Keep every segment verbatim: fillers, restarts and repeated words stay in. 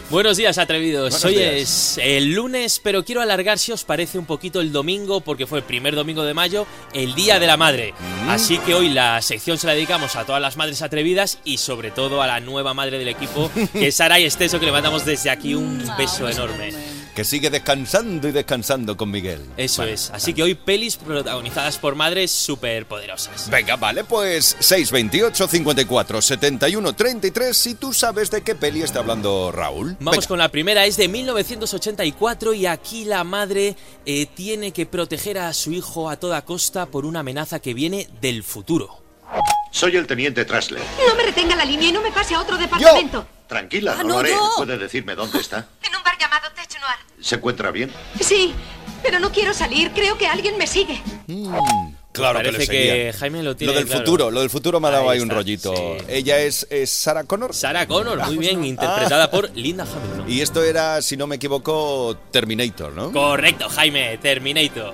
Buenos días, atrevidos. Buenos Hoy días. es el lunes, pero quiero alargar, si os parece, un poquito el domingo, porque fue el primer domingo de mayo, el Día de la Madre. Mm. Así que hoy la sección se la dedicamos a todas las madres atrevidas y sobre todo a la nueva madre del equipo, que es Saray Esteso, que le mandamos desde aquí un beso enorme. Que sigue descansando y descansando con Miguel. Eso vale, es. Así vale. que hoy pelis protagonizadas por madres superpoderosas. Venga, vale, pues seis veintiocho, cincuenta y cuatro, setenta y uno, treinta y tres. Si tú sabes de qué peli está hablando Raúl. Vamos Venga. con la primera, es de mil novecientos ochenta y cuatro y aquí la madre eh, tiene que proteger a su hijo a toda costa por una amenaza que viene del futuro. Soy el teniente Trasler. No me retenga la línea y no me pase a otro departamento. Tranquila, Ah, no no, lo haré. yo. ¿Puede decirme dónde está? En un bar llamado Tech Noir. ¿Se encuentra bien? Sí, pero no quiero salir. Creo que alguien me sigue. Mm, claro que Parece le seguían. que Jaime lo tiene Lo del claro. futuro, lo del futuro me ha dado Ahí ahí un está, rollito. sí. Ella es, es Sarah Connor. Sarah Connor, muy bien, interpretada por Linda Hamilton. Y esto era, si no me equivoco, Terminator, ¿no? Correcto, Jaime, Terminator.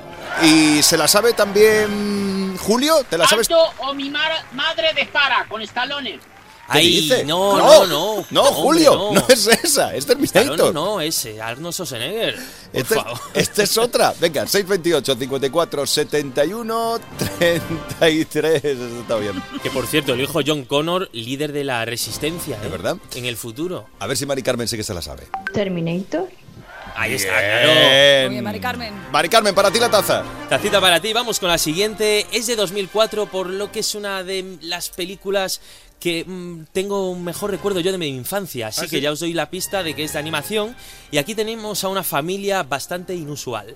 Y se la sabe también Julio, ¿te la sabes? Alto o mi mar- madre dispara con Stallone. ¿Qué Ay, dice? no, no, no, no. No, Hombre, Julio, no. no es esa, es Terminator. Claro, no, no, ese, Arnold Schwarzenegger. Por Este, favor. este es otra. Venga, seis veintiocho, cincuenta y cuatro, setenta y uno, treinta y tres. Eso está bien. Que por cierto, el hijo John Connor, líder de la resistencia, ¿eh? ¿Es verdad? En el futuro. A ver si Mari Carmen sí que se la sabe. Terminator. Ahí está, claro. Bien. Muy bien, Mari Carmen. Mari Carmen, para ti la taza. Tacita para ti, vamos con la siguiente. Es de dos mil cuatro, por lo que es una de las películas que mmm, tengo un mejor recuerdo yo de mi infancia. Así ¿Ah, que sí? ya os doy la pista de que es de animación. Y aquí tenemos a una familia bastante inusual.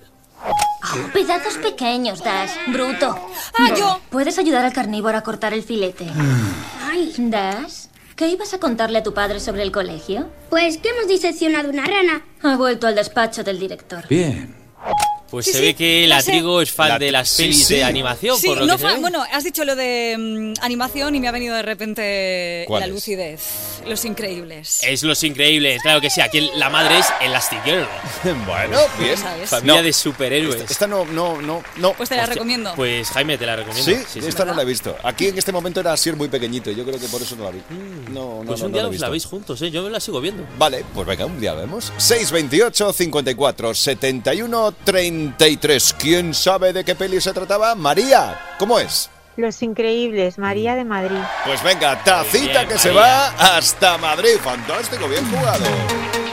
Oh, pedazos pequeños, Dash. Bruto. ¡Ah, yo! ¿Puedes ayudar al carnívoro a cortar el filete? Ay, Dash, ¿qué ibas a contarle a tu padre sobre el colegio? Pues que hemos diseccionado una rana. Ha vuelto al despacho del director. Pues Sí, se sí, ve que la la sé. Trigo es fan La- de las sí, pelis sí. de animación, Sí, por lo no que se fa- ve. bueno, has dicho lo de mm, animación y me ha venido de repente ¿Cuál la es? lucidez. Los Increíbles. Es Los Increíbles, claro que sí. Aquí la madre es Elastigirl. Bueno, bien. ¿Sabes? Familia No, de superhéroes. Esta, esta no, no, no, no. Pues te la Hostia, recomiendo. Pues Jaime, te la recomiendo. Sí, esta no la he visto. Aquí en este momento era así muy pequeñito. Yo creo que por eso no la vi. No, no, Pues no, un no día la he los visto. la veis juntos, ¿eh? Yo me la sigo viendo. Vale, pues venga, un día lo vemos. seis veintiocho, cincuenta y cuatro, setenta y uno, treinta y tres. ¿Quién sabe de qué peli se trataba? María, ¿cómo es? Los Increíbles, María de Madrid. Pues venga, tacita bien, que se María. va hasta Madrid. Fantástico, bien jugado.